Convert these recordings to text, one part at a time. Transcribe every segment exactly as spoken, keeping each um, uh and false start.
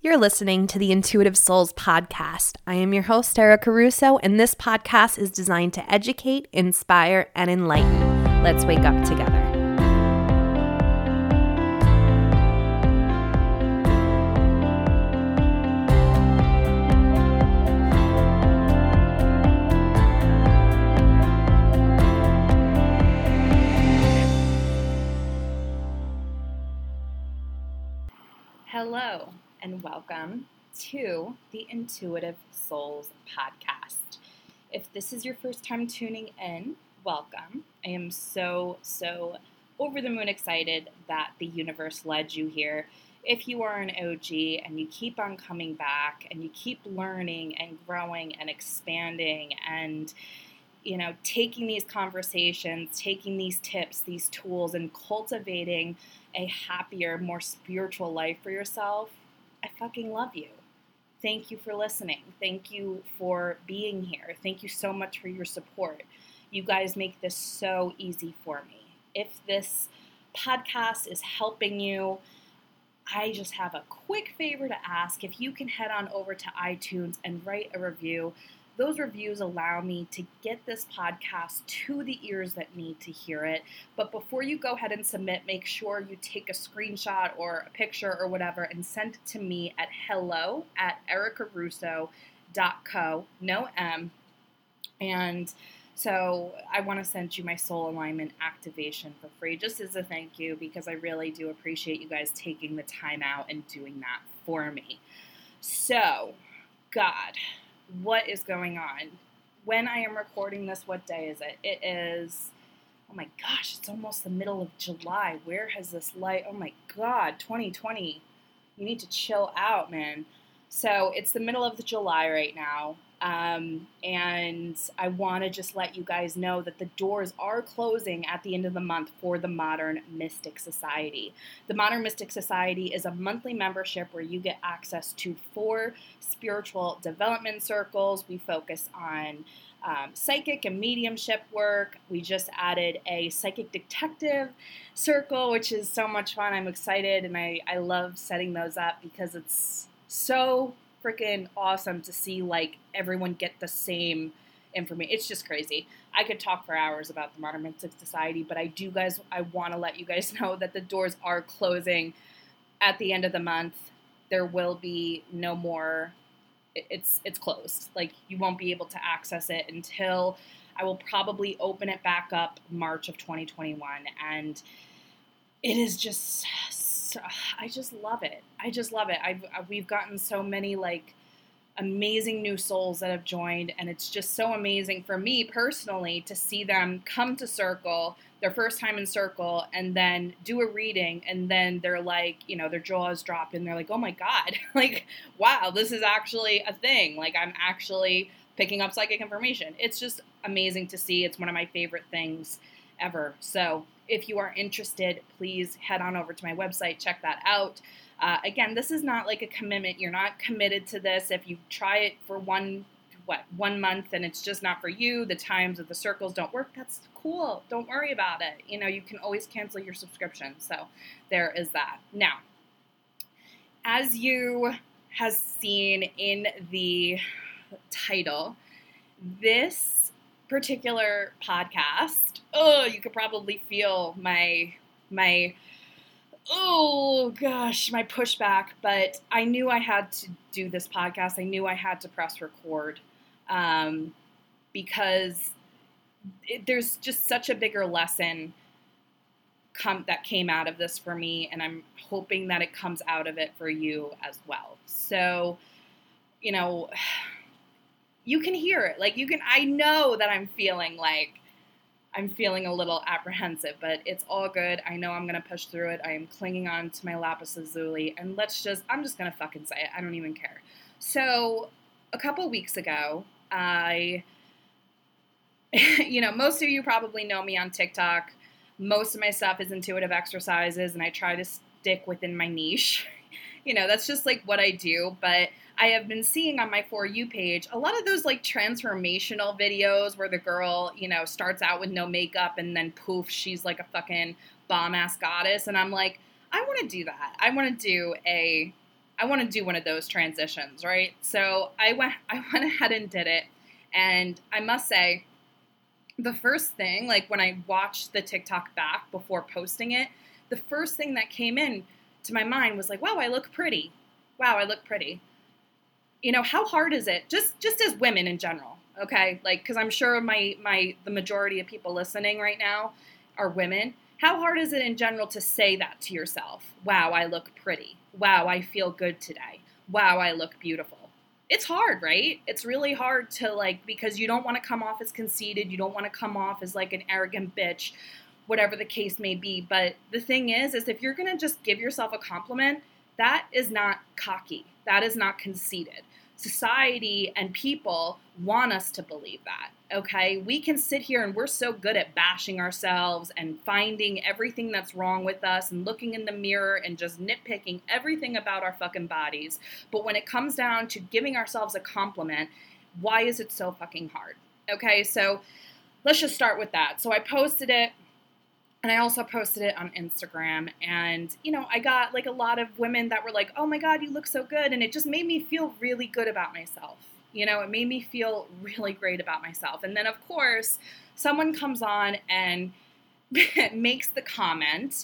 You're listening to the Intuitive Souls podcast. I am your host, Erica Russo, and this podcast is designed to educate, inspire, and enlighten. Let's wake up together. Hello, and welcome to the Intuitive Souls podcast. If this is your first time tuning in, welcome. I am so, so over the moon excited that the universe led you here. If you are an O G and you keep on coming back and you keep learning and growing and expanding and, you know, taking these conversations, taking these tips, these tools, and cultivating a happier, more spiritual life for yourself, I fucking love you. Thank you for listening. Thank you for being here. Thank you so much for your support. You guys make this so easy for me. If this podcast is helping you, I just have a quick favor to ask. If you can head on over to iTunes and write a review, those reviews allow me to get this podcast to the ears that need to hear it. But before you go ahead and submit, make sure you take a screenshot or a picture or whatever and send it to me at hello at erica russo dot co, no M. And so I want to send you my soul alignment activation for free, just as a thank you, because I really do appreciate you guys taking the time out and doing that for me. So, God, what is going on? When I am recording this, what day is it? It is, oh my gosh, it's almost the middle of July. Where has this light? Oh my God, twenty twenty. You need to chill out, man. So it's the middle of the July right now. Um, and I want to just let you guys know that the doors are closing at the end of the month for the Modern Mystic Society. The Modern Mystic Society is a monthly membership where you get access to four spiritual development circles. We focus on um, psychic and mediumship work. We just added a psychic detective circle, which is so much fun. I'm excited, and I, I love setting those up because it's so freaking awesome to see like everyone get the same information. It's just crazy. I could talk for hours about the Modern Mystic Society, but I do guys, I want to let you guys know that the doors are closing at the end of the month. There will be no more. It's it's closed. Like you won't be able to access it until I will probably open it back up March of twenty twenty-one, and it is just. So, I just love it. I just love it. I've, we've gotten so many like amazing new souls that have joined, and it's just so amazing for me personally to see them come to Circle, their first time in Circle, and then do a reading, and then they're like, you know, their jaws drop, and they're like, oh my God, like, wow, this is actually a thing. Like, I'm actually picking up psychic information. It's just amazing to see. It's one of my favorite things ever. So if you are interested, please head on over to my website, check that out. Uh, again, this is not like a commitment. You're not committed to this. If you try it for one, what, one month and it's just not for you, the times of the circles don't work, that's cool. Don't worry about it. You know, you can always cancel your subscription. So there is that. Now, as you has seen in the title, this particular podcast, oh, you could probably feel my, my, oh gosh, my pushback, but I knew I had to do this podcast. I knew I had to press record um, because it, there's just such a bigger lesson come, that came out of this for me, and I'm hoping that it comes out of it for you as well. So, you know, you can hear it. Like you can, I know that I'm feeling like, I'm feeling a little apprehensive, but it's all good. I know I'm going to push through it. I am clinging on to my lapis lazuli, and let's just, I'm just going to fucking say it. I don't even care. So a couple weeks ago, I, you know, most of you probably know me on TikTok. Most of my stuff is intuitive exercises, and I try to stick within my niche. You know, that's just like what I do, but I have been seeing on my For You page a lot of those like transformational videos where the girl, you know, starts out with no makeup and then poof, she's like a fucking bomb ass goddess. And I'm like, I want to do that. I want to do a I want to do one of those transitions, right? So I went, I went ahead and did it. And I must say, the first thing, like when I watched the TikTok back before posting it, the first thing that came in to my mind was like, wow, I look pretty. Wow, I look pretty. You know, how hard is it? Just just as women in general, okay? Like, because I'm sure my, my the majority of people listening right now are women. How hard is it in general to say that to yourself? Wow, I look pretty. Wow, I feel good today. Wow, I look beautiful. It's hard, right? It's really hard to, like, because you don't want to come off as conceited. You don't want to come off as like an arrogant bitch, whatever the case may be. But the thing is, is if you're going to just give yourself a compliment, that is not cocky. That is not conceited. Society and people want us to believe that, okay? We can sit here and we're so good at bashing ourselves and finding everything that's wrong with us and looking in the mirror and just nitpicking everything about our fucking bodies. But when it comes down to giving ourselves a compliment, why is it so fucking hard? Okay, so let's just start with that. So I posted it. And I also posted it on Instagram, and, you know, I got, like, a lot of women that were like, oh, my God, you look so good, and it just made me feel really good about myself. You know, it made me feel really great about myself. And then, of course, someone comes on and makes the comment,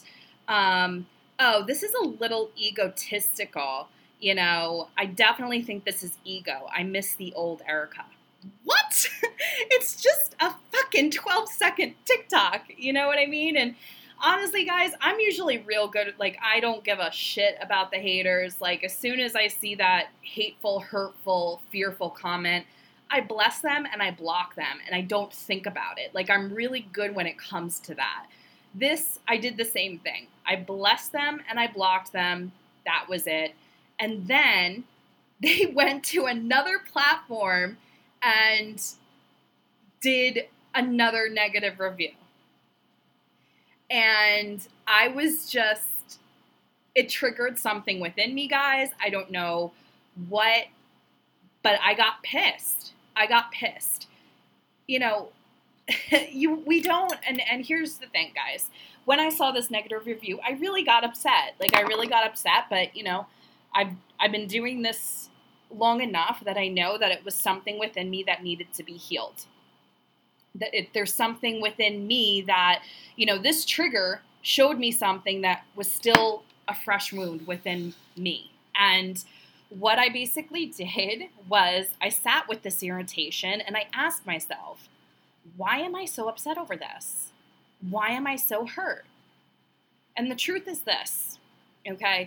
um, oh, this is a little egotistical. You know, I definitely think this is ego. I miss the old Erica. What? It's just a fucking twelve second TikTok. You know what I mean? And honestly, guys, I'm usually real good. Like, I don't give a shit about the haters. Like, as soon as I see that hateful, hurtful, fearful comment, I bless them and I block them and I don't think about it. Like, I'm really good when it comes to that. This, I did the same thing. I blessed them and I blocked them. That was it. And then they went to another platform and did another negative review. And I was just, it triggered something within me, guys. I don't know what, but I got pissed. I got pissed. You know, you we don't, and, and here's the thing, guys. When I saw this negative review, I really got upset. Like, I really got upset, but, you know, I've I've been doing this long enough that I know that it was something within me that needed to be healed. That it, there's something within me that, you know, this trigger showed me something that was still a fresh wound within me. And what I basically did was I sat with this irritation and I asked myself, why am I so upset over this? Why am I so hurt? And the truth is this, okay?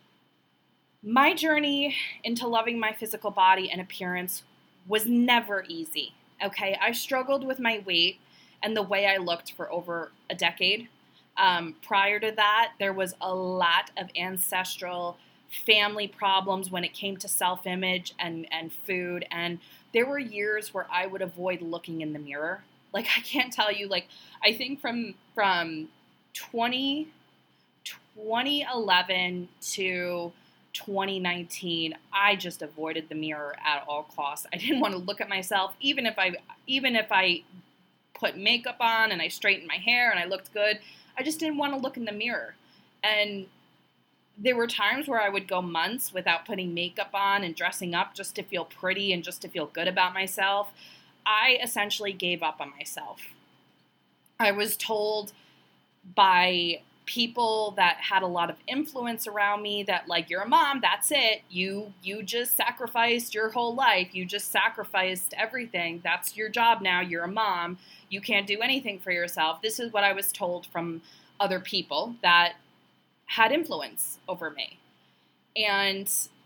My journey into loving my physical body and appearance was never easy, okay? I struggled with my weight and the way I looked for over a decade. Um, prior to that, there was a lot of ancestral family problems when it came to self-image and, and food. And there were years where I would avoid looking in the mirror. Like, I can't tell you, like, I think from from twenty, twenty eleven to twenty nineteen, I just avoided the mirror at all costs. I didn't want to look at myself, even if I even if I put makeup on and I straightened my hair and I looked good. I just didn't want to look in the mirror. And there were times where I would go months without putting makeup on and dressing up just to feel pretty and just to feel good about myself. I essentially gave up on myself. I was told by people that had a lot of influence around me that, like, you're a mom, that's it. You you just sacrificed your whole life. You just sacrificed everything. That's your job now. You're a mom. You can't do anything for yourself. This is what I was told from other people that had influence over me. And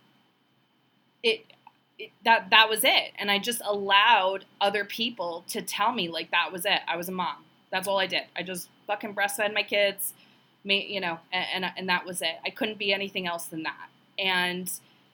it, it that that was it. And I just allowed other people to tell me, like, that was it. I was a mom. That's all I did. I just fucking breastfed my kids. Me, you know, and, and and that was it. I couldn't be anything else than that. And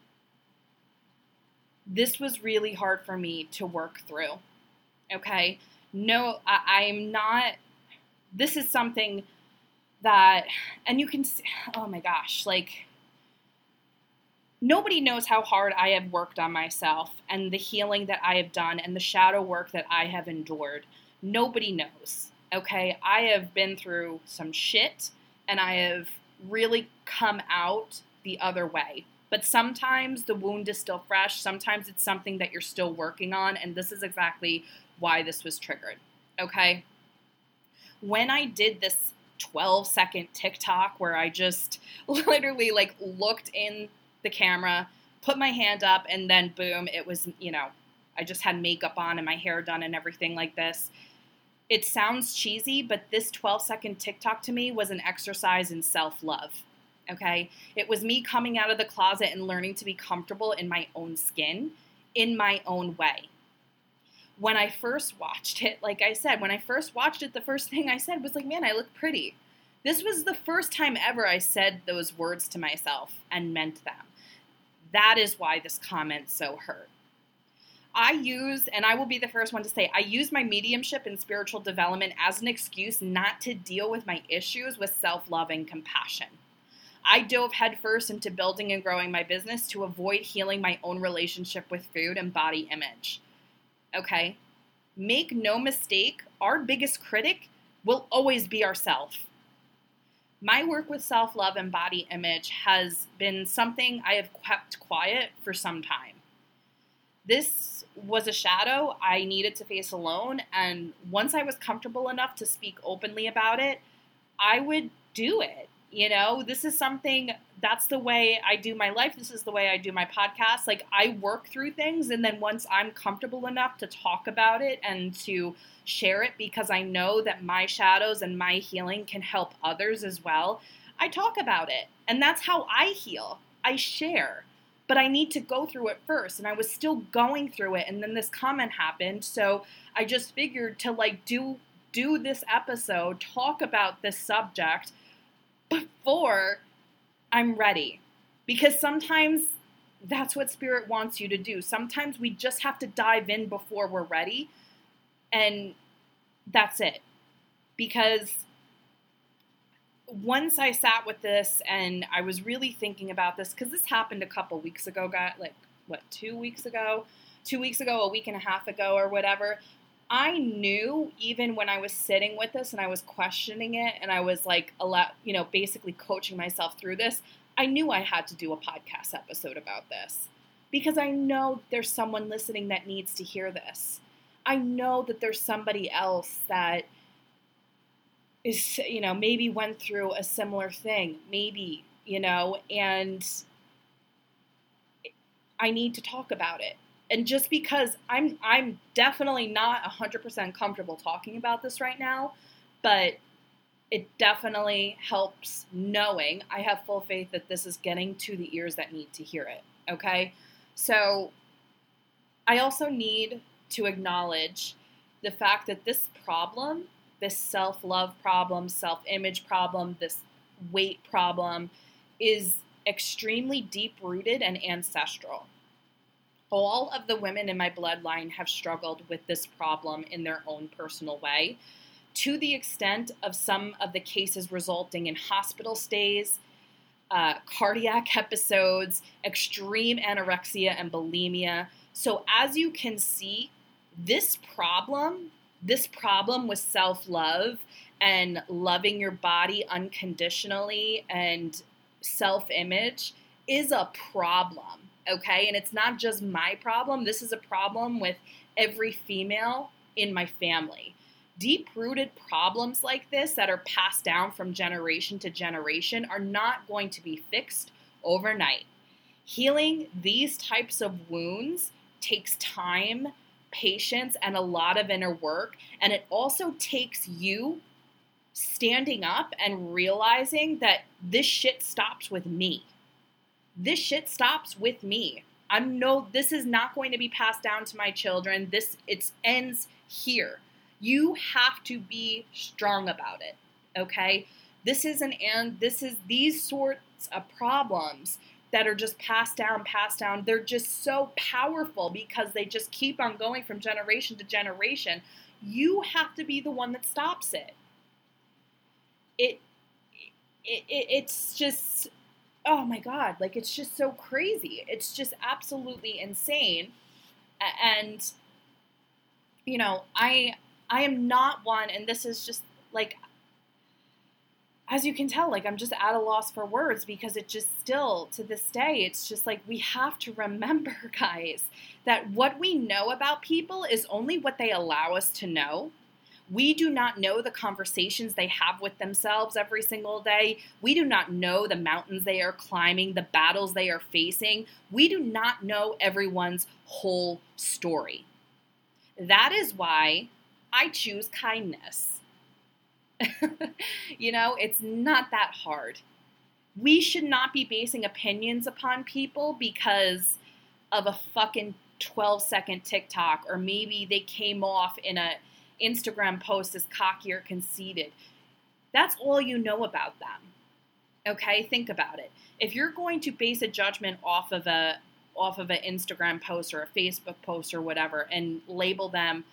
this was really hard for me to work through. Okay, no, I, I'm not. This is something that, and you can see, oh my gosh, like, nobody knows how hard I have worked on myself and the healing that I have done and the shadow work that I have endured. Nobody knows. Okay, I have been through some shit. And I have really come out the other way. But sometimes the wound is still fresh. Sometimes it's something that you're still working on. And this is exactly why this was triggered. Okay? When I did this twelve second TikTok where I just literally like looked in the camera, put my hand up, and then boom, it was, you know, I just had makeup on and my hair done and everything like this. It sounds cheesy, but this twelve second TikTok to me was an exercise in self-love. Okay? It was me coming out of the closet and learning to be comfortable in my own skin, in my own way. When I first watched it, like I said, when I first watched it, the first thing I said was like, man, I look pretty. This was the first time ever I said those words to myself and meant them. That is why this comment so hurt. I use, and I will be the first one to say, I use my mediumship and spiritual development as an excuse not to deal with my issues with self-love and compassion. I dove headfirst into building and growing my business to avoid healing my own relationship with food and body image. Okay? Make no mistake, our biggest critic will always be ourselves. My work with self-love and body image has been something I have kept quiet for some time. This was a shadow I needed to face alone, and once I was comfortable enough to speak openly about it, I would do it. You know, this is something, that's the way I do my life. This is the way I do my podcast. Like, I work through things, and then once I'm comfortable enough to talk about it and to share it because I know that my shadows and my healing can help others as well, I talk about it. And that's how I heal. I share. But I need to go through it first, and I was still going through it, and then this comment happened, so I just figured to, like, do do this episode, talk about this subject before I'm ready. Because sometimes that's what Spirit wants you to do. Sometimes we just have to dive in before we're ready, and that's it. Because once I sat with this and I was really thinking about this, because this happened a couple weeks ago, got like, what, two weeks ago? Two weeks ago, a week and a half ago or whatever. I knew even when I was sitting with this and I was questioning it and I was like, a lot, you know, basically coaching myself through this, I knew I had to do a podcast episode about this. Because I know there's someone listening that needs to hear this. I know that there's somebody else that is, you know, maybe went through a similar thing, maybe, you know, and I need to talk about it. And just because I'm I'm definitely not one hundred percent comfortable talking about this right now, but it definitely helps knowing I have full faith that this is getting to the ears that need to hear it, okay? So I also need to acknowledge the fact that this problem, this self-love problem, self-image problem, this weight problem is extremely deep-rooted and ancestral. All of the women in my bloodline have struggled with this problem in their own personal way, to the extent of some of the cases resulting in hospital stays, uh, cardiac episodes, extreme anorexia and bulimia. So as you can see, this problem, this problem with self-love and loving your body unconditionally and self-image is a problem. Okay, and it's not just my problem. This is a problem with every female in my family. Deep-rooted problems like this that are passed down from generation to generation are not going to be fixed overnight. Healing these types of wounds takes time, patience, and a lot of inner work. And it also takes you standing up and realizing that this shit stops with me. This shit stops with me. I'm no, this is not going to be passed down to my children. This, it ends here. You have to be strong about it, okay? This is an, and this is these sorts of problems that are just passed down, passed down. They're just so powerful because they just keep on going from generation to generation. You have to be the one that stops it. It, it, it it's just, oh my God, like it's just so crazy. It's just absolutely insane. And, you know, I, I am not one, and this is just like, as you can tell, like, I'm just at a loss for words because it just still, to this day, it's just like, we have to remember, guys, that what we know about people is only what they allow us to know. We do not know the conversations they have with themselves every single day. We do not know the mountains they are climbing, the battles they are facing. We do not know everyone's whole story. That is why I choose kindness. You know, it's not that hard. We should not be basing opinions upon people because of a fucking twelve second TikTok, or maybe they came off in a Instagram post as cocky or conceited. That's all you know about them. Okay, think about it. If you're going to base a judgment off of a off of an Instagram post or a Facebook post or whatever, and label them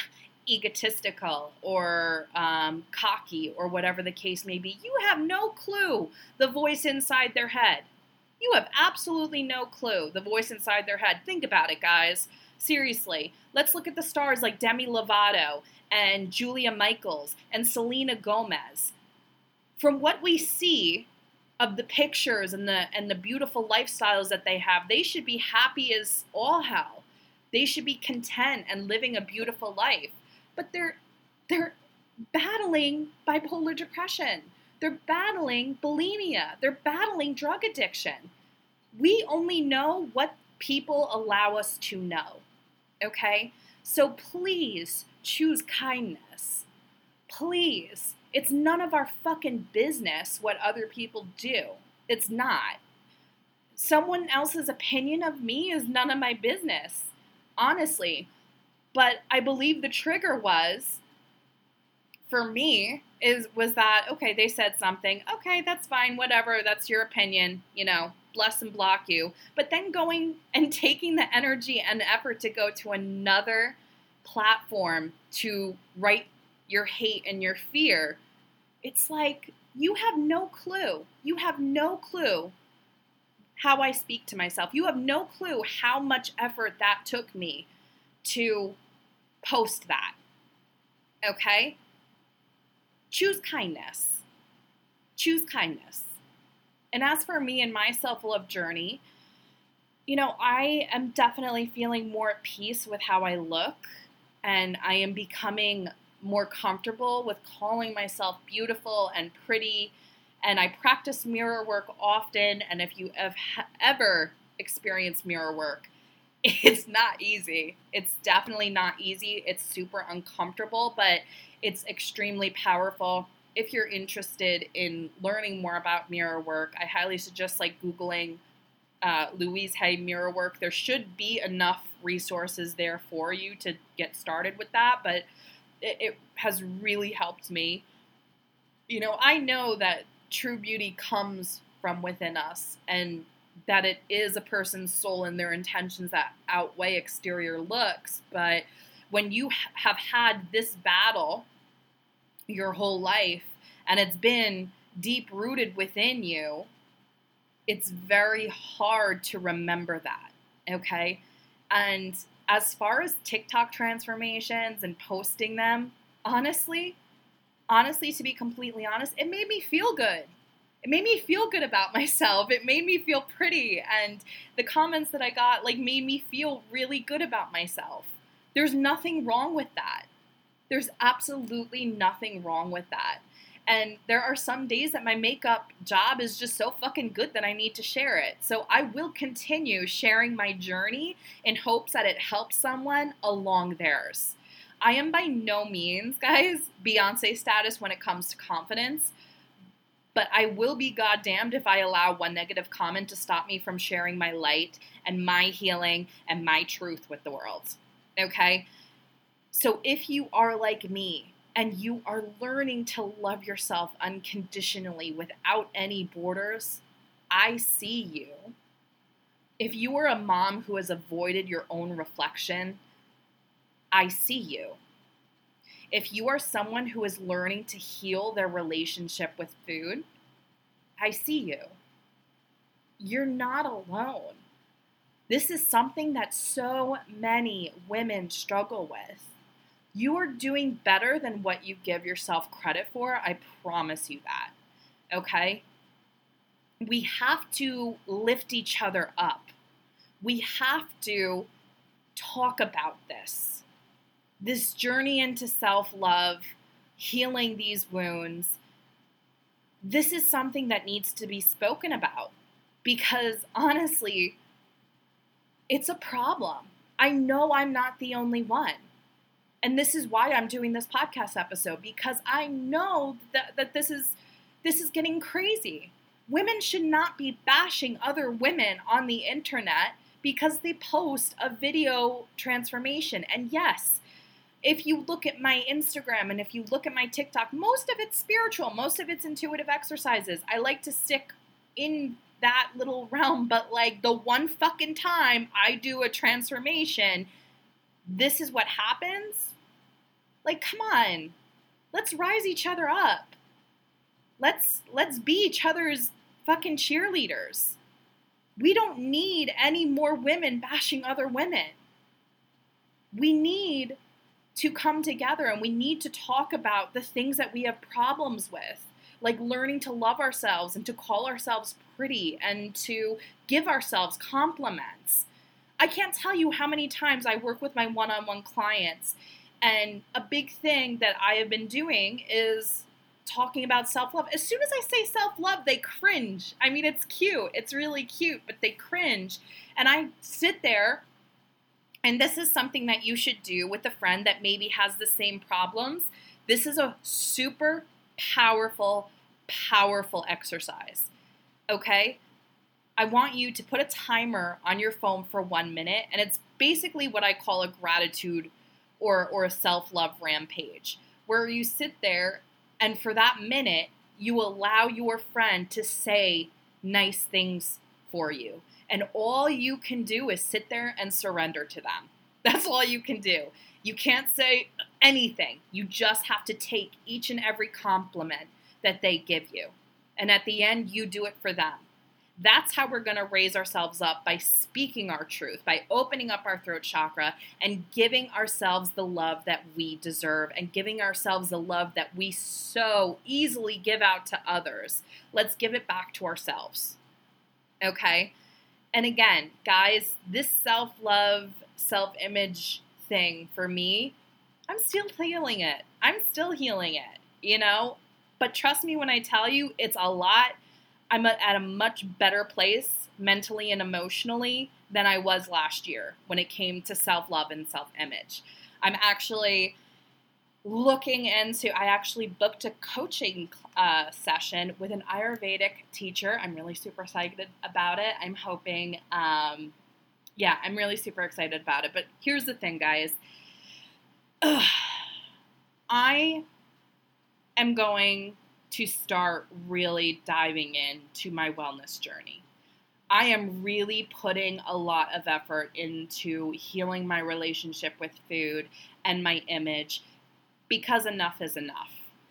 egotistical or um, cocky or whatever the case may be, you have no clue the voice inside their head. You have absolutely no clue the voice inside their head. Think about it, guys. Seriously, let's look at the stars like Demi Lovato and Julia Michaels and Selena Gomez. From what we see of the pictures and the and the beautiful lifestyles that they have, they should be happy as all hell. They should be content and living a beautiful life. But they're they're battling bipolar depression. They're battling bulimia. They're battling drug addiction. We only know what people allow us to know. Okay? So please choose kindness. Please. It's none of our fucking business what other people do. It's not. Someone else's opinion of me is none of my business. Honestly. But I believe the trigger was, for me, is was that, okay, they said something. Okay, that's fine, whatever, that's your opinion, you know, bless and block you. But then going and taking the energy and effort to go to another platform to write your hate and your fear, it's like, you have no clue. You have no clue how I speak to myself. You have no clue how much effort that took me to post that. Okay? Choose kindness. Choose kindness. And as for me and my self-love journey, you know, I am definitely feeling more at peace with how I look, and I am becoming more comfortable with calling myself beautiful and pretty, and I practice mirror work often, and if you have ever experienced mirror work, it's not easy. It's definitely not easy. It's super uncomfortable, but it's extremely powerful. If you're interested in learning more about mirror work, I highly suggest like Googling uh, Louise Hay mirror work. There should be enough resources there for you to get started with that, but it, it has really helped me. You know, I know that true beauty comes from within us, and that it is a person's soul and their intentions that outweigh exterior looks. But when you have had this battle your whole life and it's been deep rooted within you, it's very hard to remember that. Okay. And as far as TikTok transformations and posting them, honestly, honestly, to be completely honest, it made me feel good. It made me feel good about myself. It made me feel pretty. And the comments that I got like made me feel really good about myself. There's nothing wrong with that. There's absolutely nothing wrong with that. And there are some days that my makeup job is just so fucking good that I need to share it. So I will continue sharing my journey in hopes that it helps someone along theirs. I am by no means, guys, Beyonce status when it comes to confidence. But I will be goddamned if I allow one negative comment to stop me from sharing my light and my healing and my truth with the world. Okay? So if you are like me and you are learning to love yourself unconditionally without any borders, I see you. If you are a mom who has avoided your own reflection, I see you. If you are someone who is learning to heal their relationship with food, I see you. You're not alone. This is something that so many women struggle with. You are doing better than what you give yourself credit for. I promise you that. okay? We have to lift each other up. We have to talk about this. This journey into self-love, healing these wounds, this is something that needs to be spoken about because honestly, it's a problem. I know I'm not the only one. And this is why I'm doing this podcast episode, because I know that, that this is this is getting crazy. Women should not be bashing other women on the internet because they post a video transformation. And yes, if you look at my Instagram and if you look at my TikTok, most of it's spiritual, most of it's intuitive exercises. I like to stick in that little realm, but like the one fucking time I do a transformation, this is what happens? Like, come on. Let's rise each other up. Let's let's be each other's fucking cheerleaders. We don't need any more women bashing other women. We need to come together and we need to talk about the things that we have problems with, like learning to love ourselves and to call ourselves pretty and to give ourselves compliments. I can't tell you how many times I work with my one-on-one clients, and a big thing that I have been doing is talking about self-love. As soon as I say self-love, they cringe. I mean, it's cute. It's really cute, but they cringe. And I sit there, and this is something that you should do with a friend that maybe has the same problems. This is a super powerful, powerful exercise, okay? I want you to put a timer on your phone for one minute, and it's basically what I call a gratitude or, or a self-love rampage, where you sit there and for that minute, you allow your friend to say nice things for you. And all you can do is sit there and surrender to them. That's all you can do. You can't say anything. You just have to take each and every compliment that they give you. And at the end, you do it for them. That's how we're going to raise ourselves up, by speaking our truth, by opening up our throat chakra and giving ourselves the love that we deserve and giving ourselves the love that we so easily give out to others. Let's give it back to ourselves. Okay? And again, guys, this self-love, self-image thing for me, I'm still healing it. I'm still healing it, you know? But trust me when I tell you, it's a lot. I'm at a much better place mentally and emotionally than I was last year when it came to self-love and self-image. I'm actually looking into, I actually booked a coaching uh, session with an Ayurvedic teacher. I'm really super excited about it. I'm hoping, um, yeah, I'm really super excited about it. But here's the thing, guys. Ugh. I am going to start really diving into my wellness journey. I am really putting a lot of effort into healing my relationship with food and my image because enough is enough.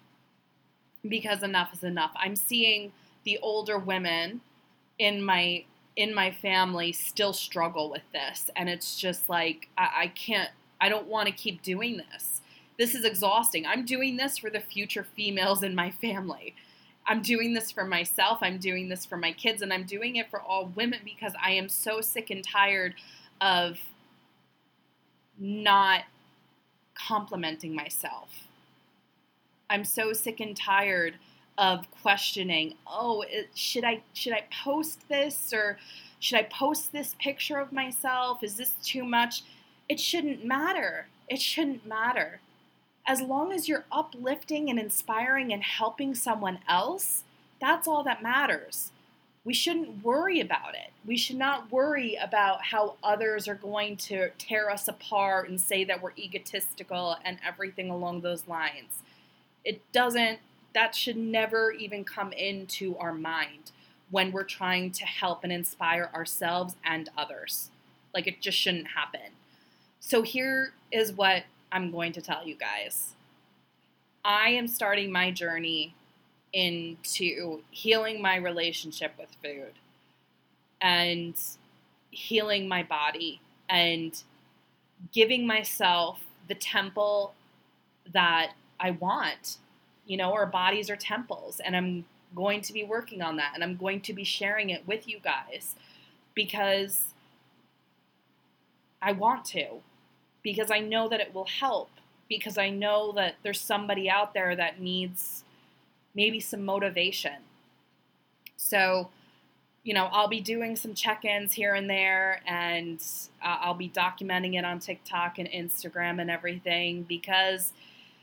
Because enough is enough. I'm seeing the older women in my in my family still struggle with this, and it's just like I, I can't. I don't want to keep doing this. This is exhausting. I'm doing this for the future females in my family. I'm doing this for myself. I'm doing this for my kids, and I'm doing it for all women because I am so sick and tired of not complimenting myself. I'm so sick and tired of questioning, oh, it, should I should I post this, or should I post this picture of myself? Is this too much? It shouldn't matter. It shouldn't matter. As long as you're uplifting and inspiring and helping someone else, that's all that matters. We shouldn't worry about it. We should not worry about how others are going to tear us apart and say that we're egotistical and everything along those lines. It doesn't, that should never even come into our mind when we're trying to help and inspire ourselves and others. Like, it just shouldn't happen. So here is what I'm going to tell you guys. I am starting my journey into healing my relationship with food and healing my body and giving myself the temple that I want. You know, our bodies are temples, and I'm going to be working on that, and I'm going to be sharing it with you guys because I want to, because I know that it will help, because I know that there's somebody out there that needs maybe some motivation. So, you know, I'll be doing some check-ins here and there, and uh, I'll be documenting it on TikTok and Instagram and everything because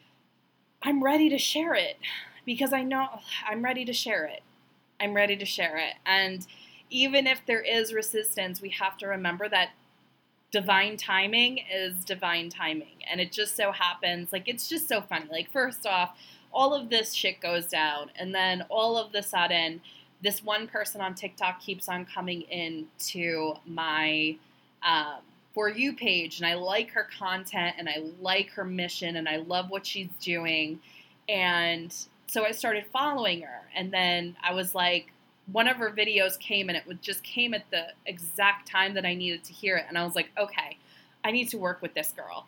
I'm ready to share it. Because I know I'm ready to share it. I'm ready to share it. And even if there is resistance, we have to remember that divine timing is divine timing. And it just so happens, like, it's just so funny. Like, first off, all of this shit goes down. And then all of the sudden, this one person on TikTok keeps on coming in to my um, For You page. And I like her content, and I like her mission, and I love what she's doing. And so I started following her, and then I was like, one of her videos came, and it would just came at the exact time that I needed to hear it, and I was like, okay, I need to work with this girl.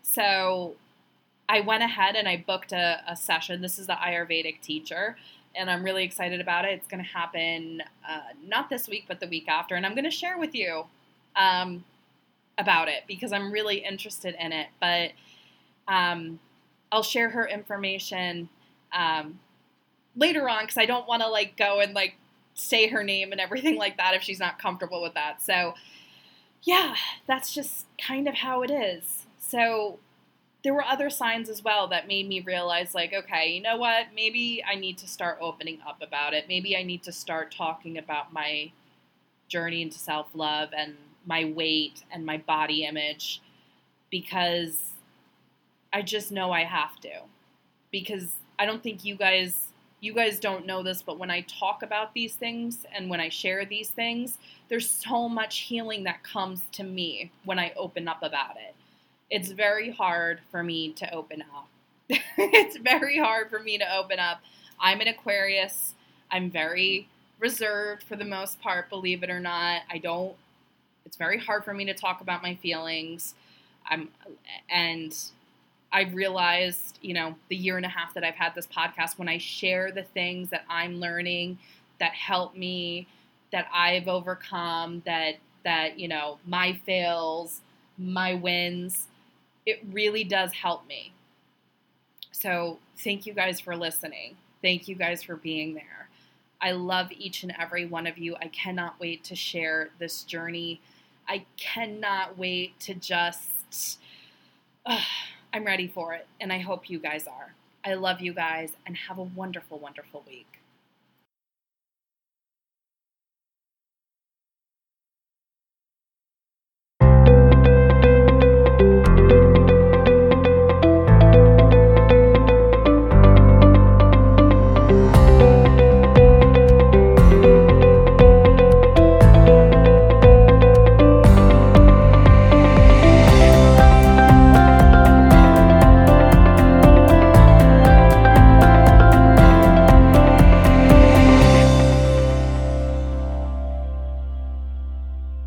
So I went ahead and I booked a, a session. This is the Ayurvedic teacher, and I'm really excited about it. It's going to happen uh, not this week, but the week after, and I'm going to share with you um, about it because I'm really interested in it, but um, I'll share her information Um, later on, because I don't want to like go and like say her name and everything like that if she's not comfortable with that. So yeah, that's just kind of how it is. So there were other signs as well that made me realize, like, okay, you know what? Maybe I need to start opening up about it. Maybe I need to start talking about my journey into self-love and my weight and my body image, because I just know I have to. Because I don't think you guys, you guys don't know this, but when I talk about these things and when I share these things, there's so much healing that comes to me when I open up about it. It's very hard for me to open up. It's very hard for me to open up. I'm an Aquarius. I'm very reserved for the most part, believe it or not. I don't, it's very hard for me to talk about my feelings. I'm, and I've realized, you know, the year and a half that I've had this podcast, when I share the things that I'm learning that help me, that I've overcome, that, that, you know, my fails, my wins, it really does help me. So thank you guys for listening. Thank you guys for being there. I love each and every one of you. I cannot wait to share this journey. I cannot wait to just, uh, I'm ready for it. And I hope you guys are. I love you guys, and have a wonderful, wonderful week.